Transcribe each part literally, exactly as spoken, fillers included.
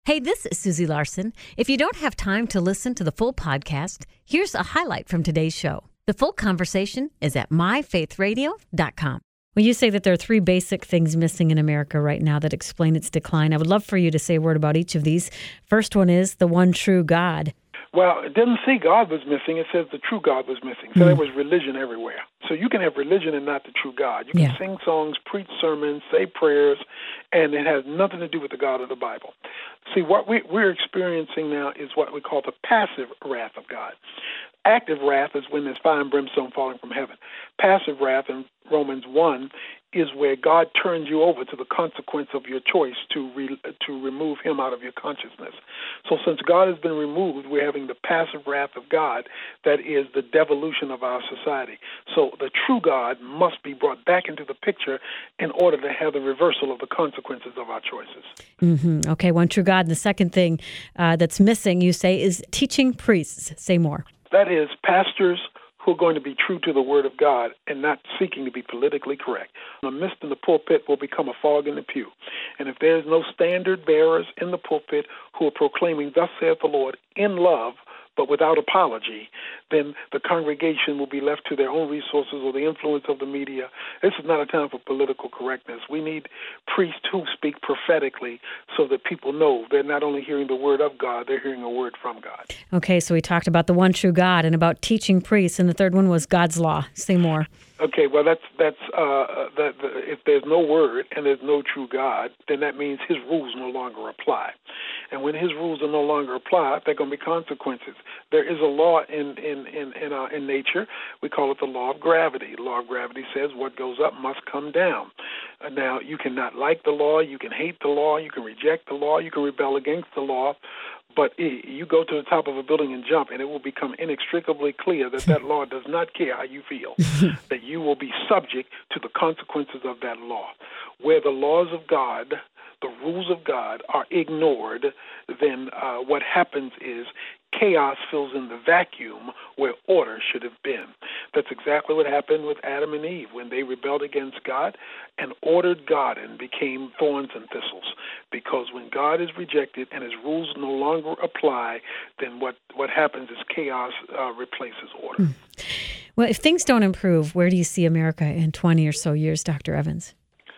Hey, this is Susie Larson. If you don't have time to listen to the full podcast, here's a highlight from today's show. The full conversation is at my faith radio dot com. Well, you say that there are three basic things missing in America right now that explain its decline. I would love for you to say a word about each of these. First one is the one true God. Well, it didn't say God was missing. It says the true God was missing. So mm. there was religion everywhere. So you can have religion and not the true God. You can yeah. sing songs, preach sermons, say prayers, and it has nothing to do with the God of the Bible. See, what we, we're experiencing now is what we call the passive wrath of God. Active wrath is when there's fire and brimstone falling from heaven. Passive wrath in Romans one is where God turns you over to the consequence of your choice to re, to remove him out of your consciousness. So since God has been removed, we're having the passive wrath of God that is the devolution of our society. So the true God must be brought back into the picture in order to have the reversal of the consequences of our choices. Mm-hmm. Okay, one true God. And the second thing uh, that's missing, you say, is teaching priests. Say more. That is, pastors who are going to be true to the Word of God and not seeking to be politically correct. A mist in the pulpit will become a fog in the pew. And if there's no standard bearers in the pulpit who are proclaiming, thus saith the Lord, in love, but without apology, then the congregation will be left to their own resources or the influence of the media. This is not a time for political correctness. We need priests who speak prophetically so that people know they're not only hearing the word of God, they're hearing a word from God. Okay, so we talked about the one true God and about teaching priests, and the third one was God's law. Say more. Okay, well, that's that's uh, that. The, if there's no word and there's no true God, then that means his rules no longer apply. And when his rules are no longer applied, there are going to be consequences. There is a law in in in in, uh, in nature. We call it the law of gravity. The law of gravity says what goes up must come down. Uh, now, you cannot like the law, you can hate the law, you can reject the law, you can rebel against the law. But you go to the top of a building and jump, and it will become inextricably clear that that law does not care how you feel, that you will be subject to the consequences of that law. Where the laws of God, the rules of God, are ignored, then uh, what happens is chaos fills in the vacuum where order should have been. That's exactly what happened with Adam and Eve when they rebelled against God. An ordered garden became thorns and thistles, because when God is rejected and his rules no longer apply, then what, what happens is chaos uh, replaces order. Hmm. Well, if things don't improve, where do you see America in twenty or so years, Doctor Evans?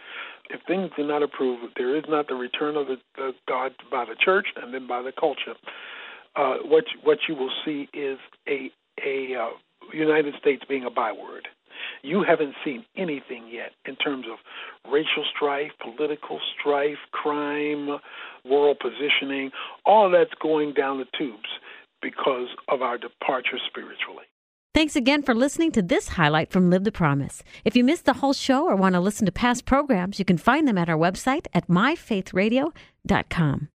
If things do not improve, there is not the return of the, the God by the church and then by the culture. Uh, what what you will see is a a uh, United States being a byword. You haven't seen anything yet in terms of racial strife, political strife, crime, world positioning. All of that's going down the tubes because of our departure spiritually. Thanks again for listening to this highlight from Live the Promise. If you missed the whole show or want to listen to past programs, you can find them at our website at my faith radio dot com.